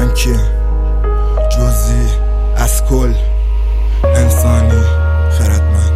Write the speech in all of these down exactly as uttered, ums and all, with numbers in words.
این که جزئی از کل انسانی خردمند.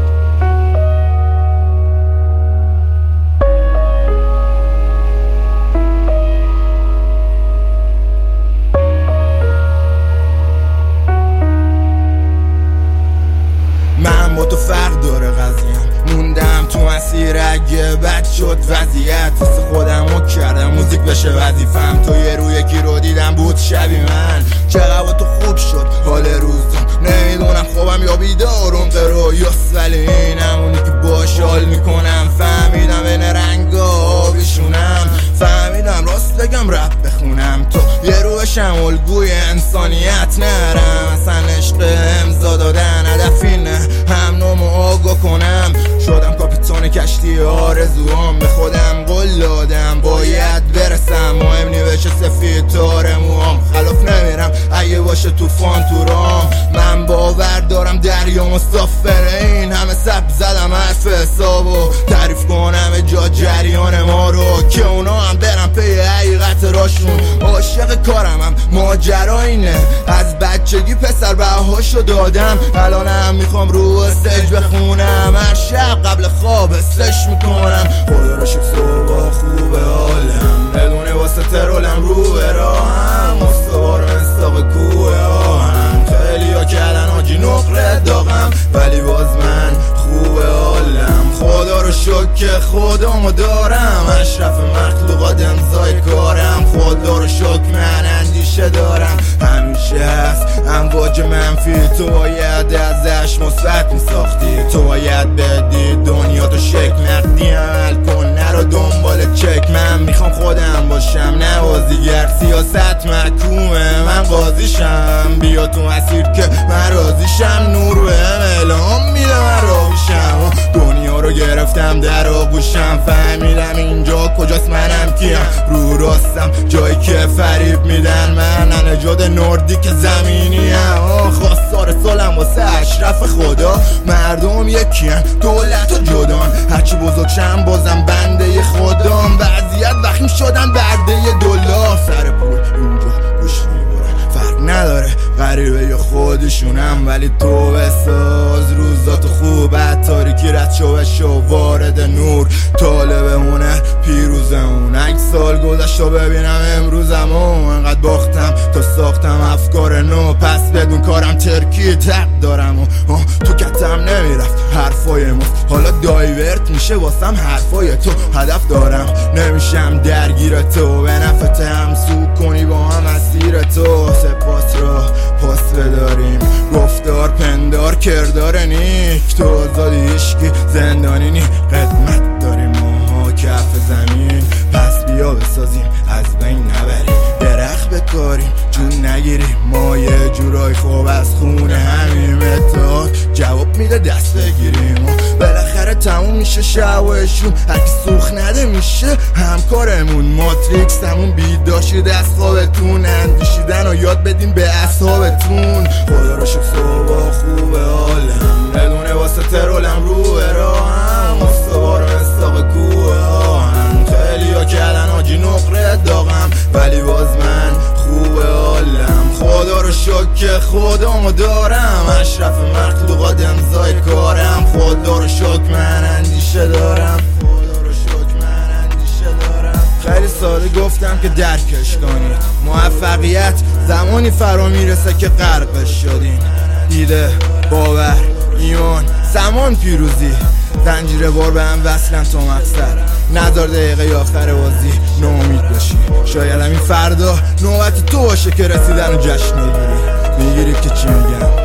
من با تو فرق داره قضیم، موندم تو مسیر اگه بد شد وضعیت، حس خودم رو کردم موزیک بشه وظیفم. تو یه روی یکی رو دیدم بود شبی من، چقدر تو خوب شد حال روزم، نمیدونم خوابم یا بیدارم قرویاس، ولی این همونی که باش حال میکنم. فهمیدم بین رنگا آبیشونم، فهمیدم راست بگم رپ بخونم. تو یه روشم الگوی انسانیت نرم، اصلا عشق امضا دادن هدف اینه هم نومو آگاه کنم. شدم کاپیتان کشتی آرزوام، به خودم قول دادم باید برسم، مهم نی بشه سفید تار موام. خلاف نمیرم اگه باشه توفان تو رام، من باور دارم دریا مسافره. این همه سب زدم حرف حسابو تعریف کنم جا جریان ما رو، که اونا هم برم پی حقیقت راشون. عاشق کارم هم ماجرا اینه، از بچگی پسر بهاشو دادم، الانم میخوام رو استیج بخونم. هر شب قبل خواب استش میکنم، خدا رو شکر صبح خوبه حالم، بدونه واسه ترولم رو به راهم، مستوار و انستاق کوه آهم. خیلی ها کردن آجی نقره داغم، ولی باز من خوبه حالم. خدا رو شکر که خودمو دارم، اشرف مخلوقات امضای کارم. خدا رو شکر من اندیشه دارم، همیشه هست امواج منفی، تو باید ازش مثبت میساختی. تو باید بدی دنیا تو شکل نقدی عمل کن، نرو دنبال چک. من میخوام خودم باشم نه بازیگر، سیاست محکومه من قاضیشم. بیا تو مسیر که من راضیشم، نور بهم الهام میده من راویشم. دنیا رو گرفتم در آغوشم، فهمیدم اینجا کجاست منم کیم. رو راستم جایی که فریب میدن من، نژاد نوردیک زمینیم. خواستار سالم واسه اشرف خدا، مردم یکیان دولت و جدان، هرچی بزرگشم بازم بنده خودم. وضعیت وخیم شدن برده دلار، سر پول اینجا گوش میبرن فرق نداره غریبه یا خودشونم، ولی تو بساز روزاتو خوب. تاریکی رد شو بشو وارد نور، طالب هنر پیروزمون. اگه سال گذشت و ببینم امروزمو، انقدر باختم تا ساختم افکار نو. پس بدون کارم ترکی تق دارم و تو کتم نمیرفت حرفای ما، حالا دایورت میشه واسم حرفای تو. هدف دارم نمیشم درگیر تو، به نفت هم سو کنی با هم مسیر تو. سپاس را پاس بداریم، گفتار پندار کردار نیک. تو آزادی عشقی زندانی نی، قدمت داریم ماها کف زمین. پس بیا بسازیم از بین نبریم، درخت بکاریم جون نگیریم. ما یه جورای خوب از خونه همیم، اتحاد جواب میده دست بگیریم. و بالاخره تموم میشه شوشون، هرکی سوخ نده میشه همکارمون. ماتریکس همون بیداشید از خوابتون، اندیشیدن و یاد بدین به اصحابتون. خدا رو شکر صبح خوبه حالم، بدونه واسه ترولم رو به راهم، مستوار و انستاق کوه آهم. خیلی ها کردن آجی نقره داغم، ولی باز من خوبه حالم. خدا رو شکر که خودمو دارم، اشرف مخلوقات امضای کارم. خدا رو شکر من اندیشه دارم، خدا رو شکر من اندیشه دارم. خیلی ساله گفتم که درکش کنید، موفقیت زمانی فرا میرسه که غرقش شدین. ایده، باور، ایمان، زمان پیروزی، زنجیره بار به هم وصلن تا مقصد. نذار دقیقه آخر بازی ناامید باشی، شاید همین فردا نوبت تو باشه که رسیدن و جشن میگیری. میگیری که چی میگم